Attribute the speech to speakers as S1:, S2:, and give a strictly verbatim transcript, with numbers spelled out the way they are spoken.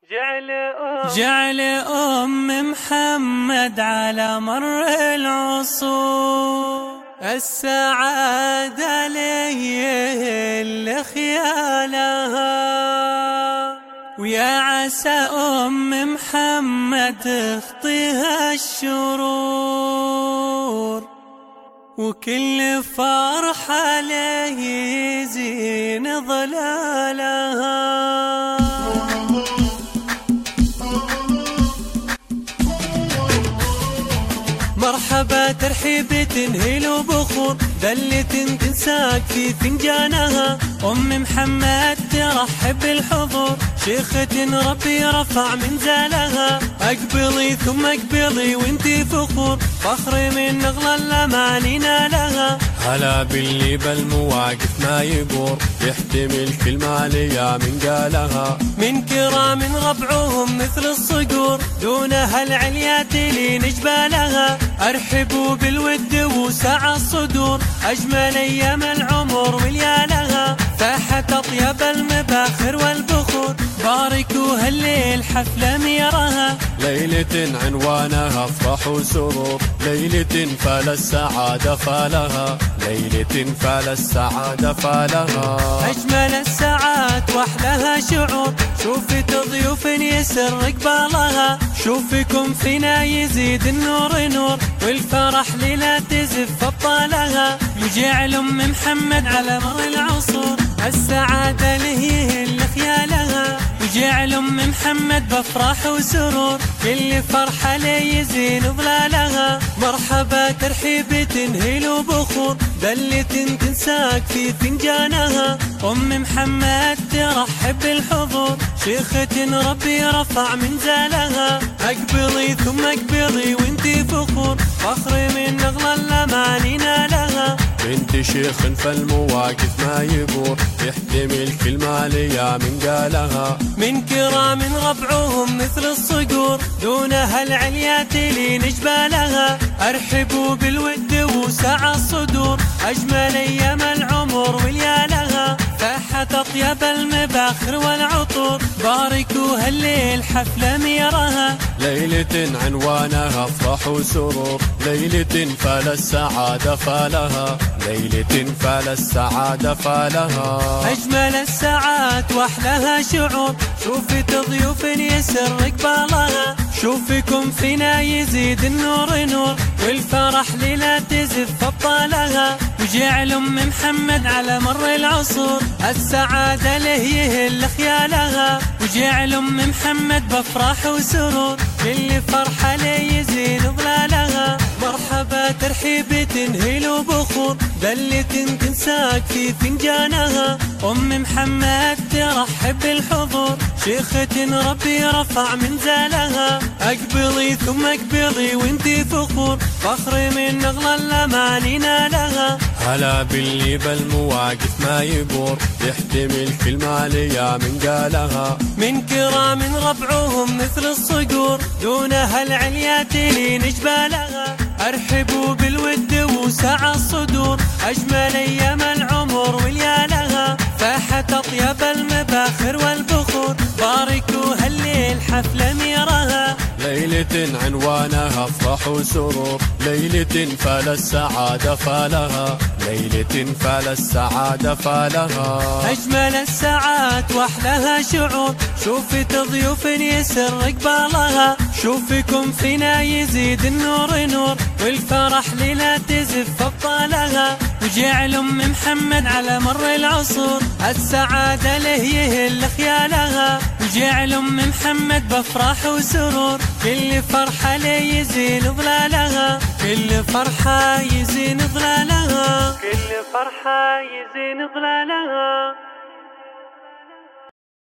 S1: جعل أم, جعل أم محمد على مر العصور السعادة لي اللي خيالها، ويا عسى أم محمد تخطيها الشرور، وكل فرحة له يزين ظلالها. مرحبا ترحيب تنهيل وبخور دلة تنساك في فنجانها، أم محمد ترحب بالحضور شيخة ربي رفع منزلها. أقبلي ثم أقبلي وانتي فخور فخر من نغلى الأمانينا لها.
S2: هلا باللي بالمواقف ما يبور يحتمل كل ما ليا من قالها،
S1: من كرام ربعهم مثل الصقور دونها العليات لي نجبالها. أرحبوا بالود وسع الصدور أجمل أيام العمر وليالها، فاحت أطيب المباخر والبخور باركوا هالليل حفلة ميرها.
S2: ليلة عنوانها افراح وسرور، ليلة فال السعادة فالها، ليلة فال السعادة فالها.
S1: أجمل الساعات وأحلاها شعور شوفت ضيوف يسر قبالها، شوفكم فينا يزيد النور نور والفرح ليلة تزف أبطالها. يجعل أم محمد على مر العصور السعادة لهي اللي خيالها، يجعل أم محمد بأفراح وسرور كل فرحة لي يزين ظلالها. مرحبا ترحيب تنهيل وبخور دلة تنساك في فنجانها، أم محمد ترحب بالحضور شيخة ربي رفع منزلها. أقبلي ثم أقبلي وانتي فخور فخر من نغلى الأمانينا لها.
S2: بنت شيخ فالمواقف ما يبور يحتمل كل ما ليا من قالها،
S1: من كرام ربعهم مثل الصقور دونها العليات لي نجبالها. أرحبوا بالود وسع الصدور أجمل أيام العمر وليالها، فاحت أطيب المباخر والعطور باركوا هالليل حفلة ميرها.
S2: ليلة عنوانها افراح وسرور، ليلة فال السعادة فالها، ليلة فال السعادة فالها.
S1: أجمل الساعات وأحلاها شعور شوفت ضيوف يسر قبالها، شوفكم فينا يزيد النور نور والفرح ليلة تزف أبطالها. وجعل أم محمد على مر العصور السعادة لهي اللي خيالها، وجعل أم محمد بأفراح وسرور كل فرحة لي يزين ظلالها. مرحبا ترحيب تنهيل وبخور دلة تنساك في فنجانها، أم محمد ترحب بالحضور شيخة ربي رفع منزلها. أقبلي ثم أقبلي وانتي فخور فخر من نغلى الأمانينا لها.
S2: هلا باللي بالمواقف ما يبور يحتمل كل ما ليا من قالها،
S1: من كرام ربعهم مثل الصقور دونها العليات لي نجبالها. أرحبوا بالود وسع الصدور أجمل أيام العمر وليالها، فاحت أطيب المباخر والبخور باركوا هالليل حفلة ميرها.
S2: ليلة عنوانها افراح وسرور، ليلة فال السعادة فالها، ليلة فال السعادة فالها.
S1: أجمل الساعات وأحلاها شعور شوفت ضيوف يسر قبالها، شوفكم فينا يزيد النور نور والفرح ليلة تزف أبطالها. وجعل أم محمد على مر العصور السعادة لهي اللي خيالها، وجعل أم محمد بأفراح وسرور كل فرحة لي يزين ظلالها، كل فرحة يزين ظلالها، كل فرحة يزين ظلالها.